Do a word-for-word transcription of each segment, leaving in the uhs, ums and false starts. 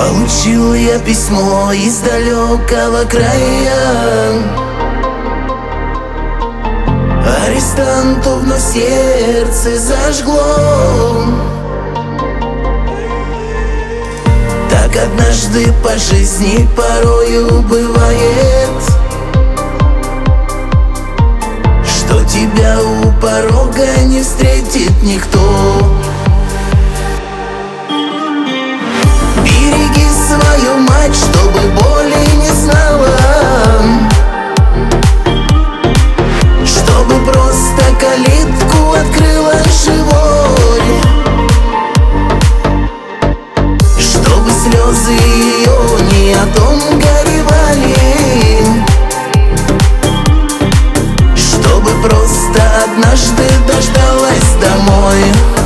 Получил я письмо из далекого края. Арестанту вновь сердце зажгло. Так однажды по жизни порою бывает, что тебя у порога не встретит никто. Береги свою мать, чтобы боли не знала, чтобы просто калитку открыла живой, чтобы слезы ее не о том горевали, чтобы просто однажды дождалась домой.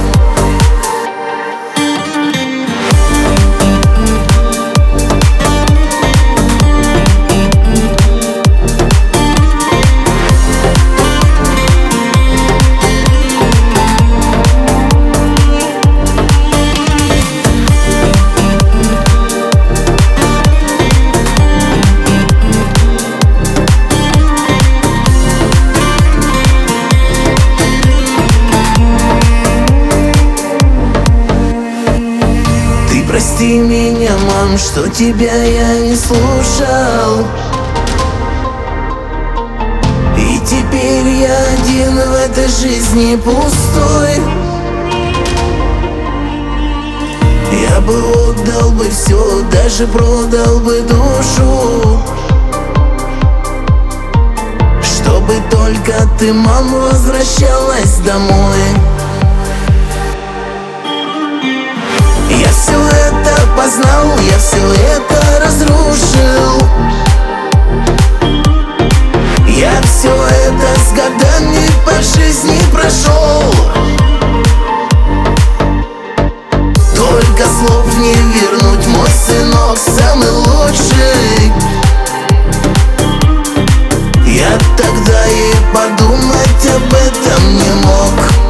Прости меня, мам, что тебя я не слушал, и теперь я один в этой жизни пустой. Я бы отдал бы все, даже продал бы душу, чтобы только ты, мам, возвращалась домой. Я все это познал, я все это разрушил. Я все это с годами по жизни прошел. Только слов не вернуть, мой сынок самый лучший. Я тогда и подумать об этом не мог.